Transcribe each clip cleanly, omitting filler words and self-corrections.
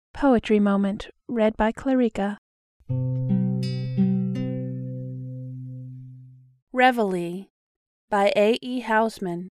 Poetry Moment. Read by Clarika. Reveille by A. E. Housman.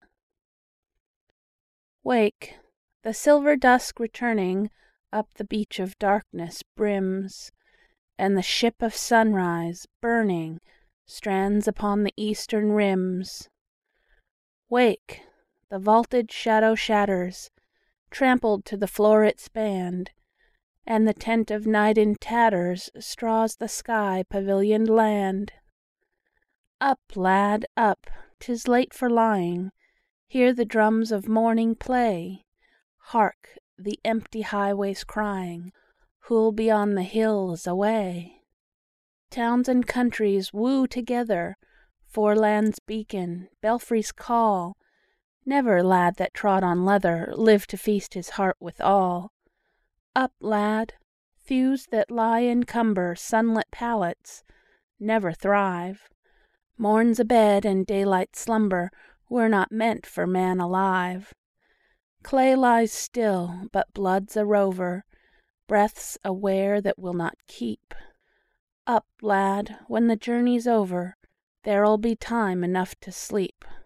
Wake, the silver dusk returning up the beach of darkness brims, and the ship of sunrise, burning, strands upon the eastern rims. Wake, the vaulted shadow shatters, trampled to the floor it spanned, and the tent of night in tatters straws the sky pavilioned land. Up, lad, up, 'tis late for lying, hear the drums of morning play, hark, the empty highways crying, who'll beyond the hills away? Towns and countries woo together, foreland's beacon, belfry's call, never lad that trod on leather lived to feast his heart withal. Up, lad, thews that lie encumber sunlit palates, never thrive. Morn's abed and daylight's slumber were not meant for man alive. Clay lies still, but blood's a rover, breath's a ware that will not keep. Up, lad, when the journey's over, there'll be time enough to sleep.